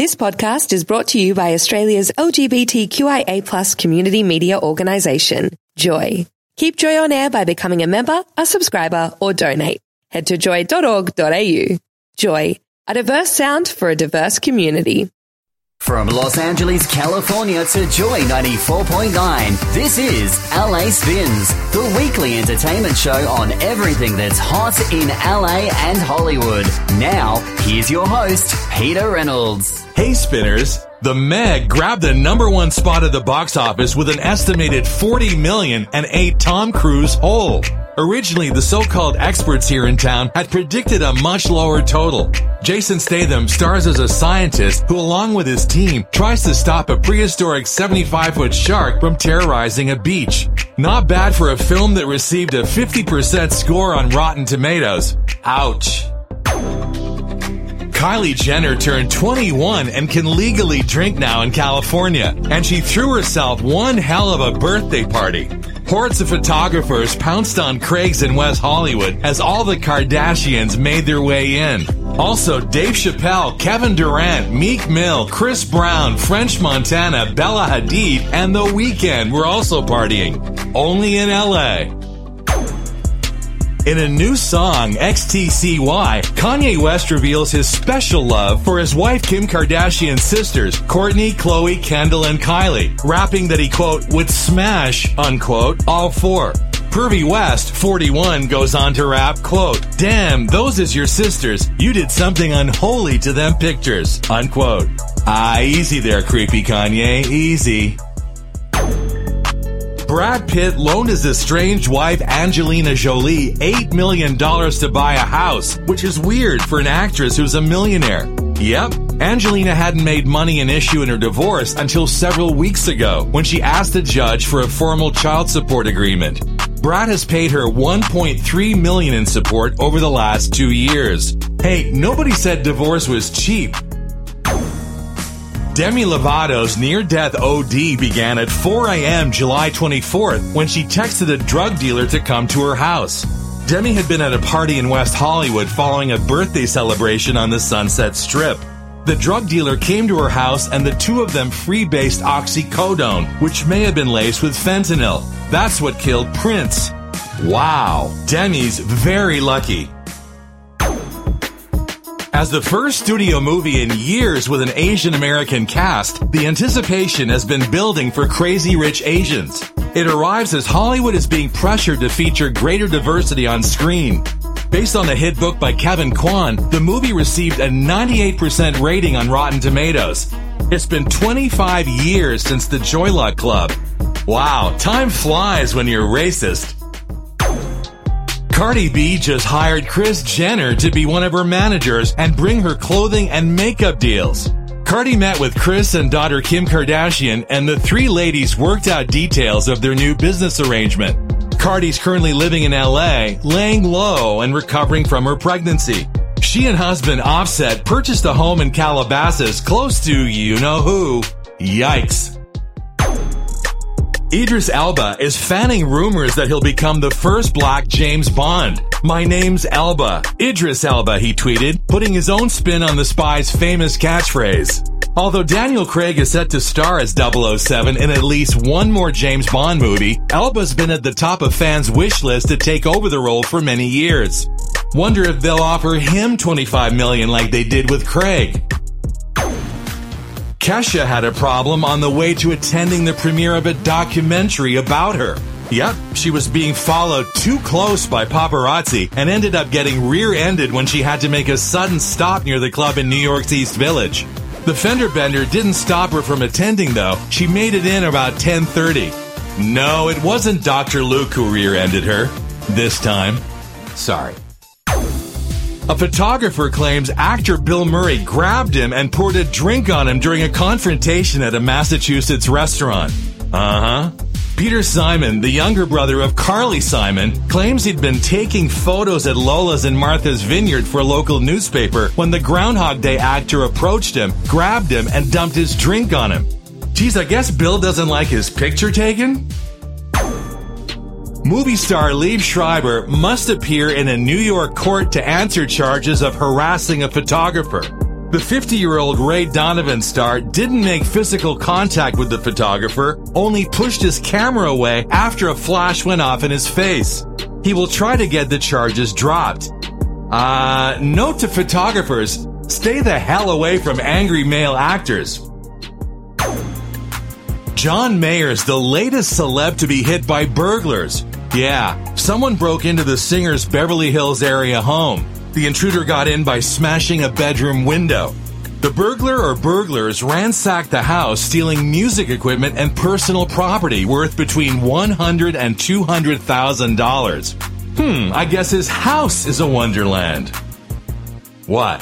This podcast is brought to you by Australia's LGBTQIA+ community media organisation, Joy. Keep Joy on air by becoming a member, a subscriber, or donate. Head to joy.org.au. Joy, a diverse sound for a diverse community. From Los Angeles, California to Joy 94.9, this is LA Spins, the weekly entertainment show on everything that's hot in LA and Hollywood. Now, here's your host, Peter Reynolds. Hey Spinners, The Meg grabbed the number one spot at the box office with an estimated $40 million and ate Tom Cruise whole. Originally, the so-called experts here in town had predicted a much lower total. Jason Statham stars as a scientist who, along with his team, tries to stop a prehistoric 75-foot shark from terrorizing a beach. Not bad for a film that received a 50% score on Rotten Tomatoes. Ouch. Kylie Jenner turned 21 and can legally drink now in California, and she threw herself one hell of a birthday party. Hordes of photographers pounced on Craig's in West Hollywood as all the Kardashians made their way in. Also, Dave Chappelle, Kevin Durant, Meek Mill, Chris Brown, French Montana, Bella Hadid, and The Weeknd were also partying. Only in LA. In a new song, XTCY, Kanye West reveals his special love for his wife Kim Kardashian's sisters, Kourtney, Khloe, Kendall, and Kylie, rapping that he, quote, would smash, unquote, all four. Pervy West, 41, goes on to rap, quote, damn, those is your sisters. You did something unholy to them pictures, unquote. Easy there, creepy Kanye, easy. Brad Pitt loaned his estranged wife Angelina Jolie $8 million to buy a house, which is weird for an actress who's a millionaire. Yep, Angelina hadn't made money an issue in her divorce until several weeks ago when she asked the judge for a formal child support agreement. Brad has paid her $1.3 million in support over the last 2 years. Hey, nobody said divorce was cheap. Demi Lovato's near-death OD began at 4 a.m. July 24th when she texted a drug dealer to come to her house. Demi had been at a party in West Hollywood following a birthday celebration on the Sunset Strip. The drug dealer came to her house and the two of them freebased oxycodone, which may have been laced with fentanyl. That's what killed Prince. Wow, Demi's very lucky. As the first studio movie in years with an Asian American cast, the anticipation has been building for Crazy Rich Asians. It arrives as Hollywood is being pressured to feature greater diversity on screen. Based on the hit book by Kevin Kwan, the movie received a 98% rating on Rotten Tomatoes. It's been 25 years since the Joy Luck Club. Wow, time flies when you're racist. Cardi B just hired Kris Jenner to be one of her managers and bring her clothing and makeup deals. Cardi met with Kris and daughter Kim Kardashian, and the three ladies worked out details of their new business arrangement. Cardi's currently living in LA, laying low and recovering from her pregnancy. She and husband Offset purchased a home in Calabasas close to you-know-who. Yikes. Idris Elba is fanning rumors that he'll become the first black James Bond. My name's Elba. Idris Elba, he tweeted, putting his own spin on the spy's famous catchphrase. Although Daniel Craig is set to star as 007 in at least one more James Bond movie, Elba's been at the top of fans' wish list to take over the role for many years. Wonder if they'll offer him $25 million like they did with Craig. Kesha had a problem on the way to attending the premiere of a documentary about her. Yep, she was being followed too close by paparazzi and ended up getting rear-ended when she had to make a sudden stop near the club in New York's East Village. The fender bender didn't stop her from attending, though. She made it in about 10:30. No, it wasn't Dr. Luke who rear-ended her. This time. Sorry. A photographer claims actor Bill Murray grabbed him and poured a drink on him during a confrontation at a Massachusetts restaurant. Peter Simon, the younger brother of Carly Simon, claims he'd been taking photos at Lola's in Martha's Vineyard for a local newspaper when the Groundhog Day actor approached him, grabbed him, and dumped his drink on him. Geez, I guess Bill doesn't like his picture taken? Movie star Liev Schreiber must appear in a New York court to answer charges of harassing a photographer. The 50-year-old Ray Donovan star didn't make physical contact with the photographer, only pushed his camera away after a flash went off in his face. He will try to get the charges dropped. Note to photographers, stay the hell away from angry male actors. John Mayer's the latest celeb to be hit by burglars. Yeah, someone broke into the singer's Beverly Hills area home. The intruder got in by smashing a bedroom window. The burglar or burglars ransacked the house, stealing music equipment and personal property worth between $100,000 and $200,000. I guess his house is a wonderland. What?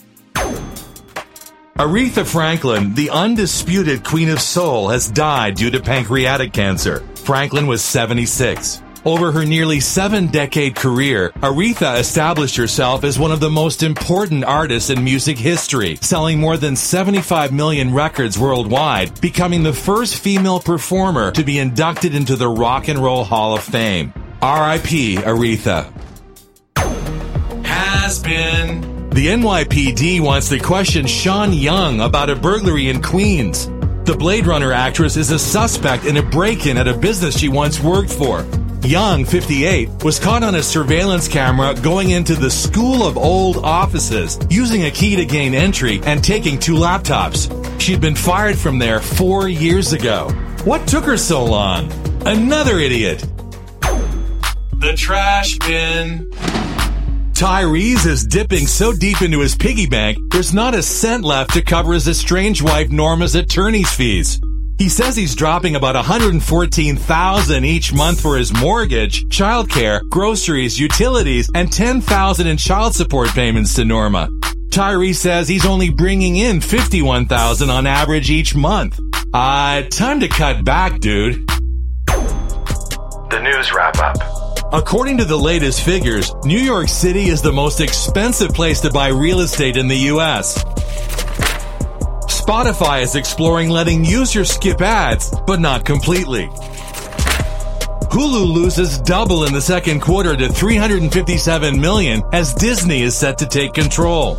Aretha Franklin, the undisputed Queen of Soul, has died due to pancreatic cancer. Franklin was 76. Over her nearly 7-decade career, Aretha established herself as one of the most important artists in music history, selling more than 75 million records worldwide, becoming the first female performer to be inducted into the Rock and Roll Hall of Fame. R.I.P. Aretha. Has been. The NYPD wants to question Sean Young about a burglary in Queens. The Blade Runner actress is a suspect in a break-in at a business she once worked for. Young, 58, was caught on a surveillance camera going into the School of Old Offices, using a key to gain entry and taking 2 laptops. She'd been fired from there 4 years ago. What took her so long? Another idiot. The trash bin. Tyrese is dipping so deep into his piggy bank, there's not a cent left to cover his estranged wife Norma's attorney's fees. He says he's dropping about $114,000 each month for his mortgage, childcare, groceries, utilities, and $10,000 in child support payments to Norma. Tyrese says he's only bringing in $51,000 on average each month. Time to cut back, dude. The news wrap-up. According to the latest figures, New York City is the most expensive place to buy real estate in the U.S. Spotify is exploring letting users skip ads, but not completely. Hulu loses double in the second quarter to $357 million as Disney is set to take control.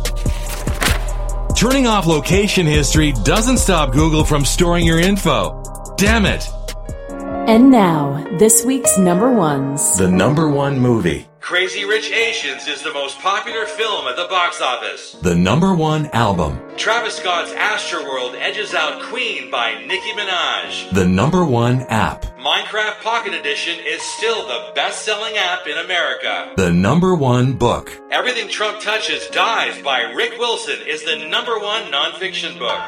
Turning off location history doesn't stop Google from storing your info. Damn it. And now, this week's number ones. The number one movie. Crazy Rich Asians is the most popular film at the box office. The number one album. Travis Scott's Astroworld edges out Queen by Nicki Minaj. The number one app. Minecraft Pocket Edition is still the best-selling app in America. The number one book. Everything Trump Touches Dies by Rick Wilson is the number one nonfiction book.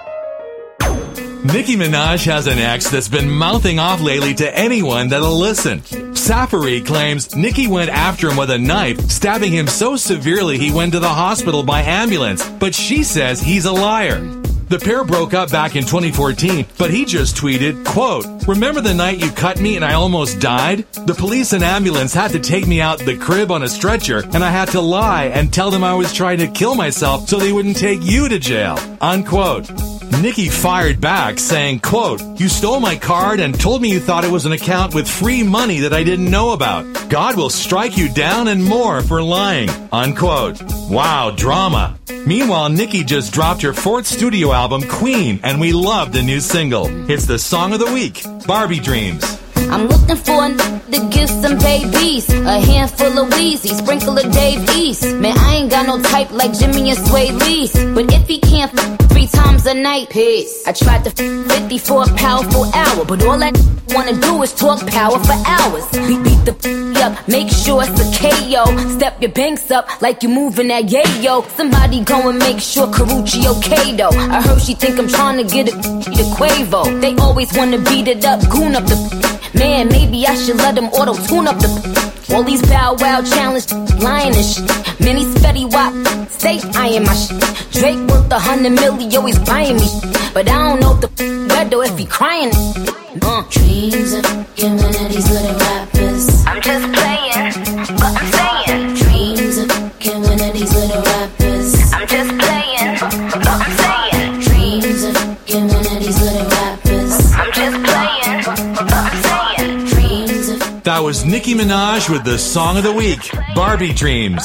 Nicki Minaj has an ex that's been mouthing off lately to anyone that'll listen. Safari claims Nicki went after him with a knife, stabbing him so severely he went to the hospital by ambulance, but she says he's a liar. The pair broke up back in 2014, but he just tweeted, quote, "Remember the night you cut me and I almost died? The police and ambulance had to take me out the crib on a stretcher, and I had to lie and tell them I was trying to kill myself so they wouldn't take you to jail," unquote. Nicki fired back saying, quote, "You stole my card and told me you thought it was an account with free money that I didn't know about. God will strike you down and more for lying," unquote. Wow, drama. Meanwhile, Nicki just dropped her 4th studio album, Queen, and we love the new single. It's the song of the week, Barbie Dreams. I'm looking for a to give some babies, a handful of Weezy, sprinkle of Dave East. Man, I ain't got no type like Jimmy and Sway Lee's, but if he can't 3 times a night, peace. I tried to 50 for a powerful hour, but all I wanna do is talk power for hours. Beat the up, make sure it's a KO. Step your banks up like you moving that yayo. Somebody go and make sure Karuchi okay though. I heard she think I'm trying to get a Quavo. They always wanna beat it up, goon up the man, maybe I should let them auto-tune up the all these Bow Wow challenge lying and shit. Many Fetty Wap stay eyeing my shit. Drake worth 100 million, always buying me shit. But I don't know if the weather if he crying. Dreams of giving to these little rappers. I'm just playing, but I'm saying. Dreams of giving to these little rappers. I'm just playing, but I'm saying. Dreams of giving to these little rappers. I'm just playing, but I'm saying. Dreams of. That was Nicki Minaj with the song of the week, Barbie Dreams.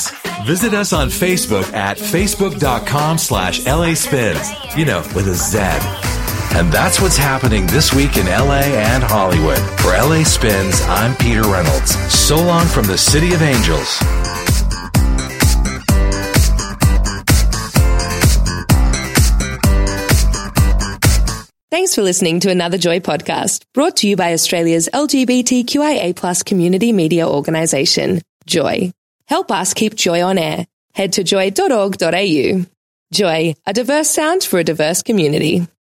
Visit us on Facebook at facebook.com/LA Spins, with a Z. And that's what's happening this week in LA and Hollywood. For LA Spins, I'm Peter Reynolds. So long from the City of Angels. Thanks for listening to another Joy podcast, brought to you by Australia's LGBTQIA+ community media organisation, Joy. Help us keep Joy on air. Head to joy.org.au. Joy, a diverse sound for a diverse community.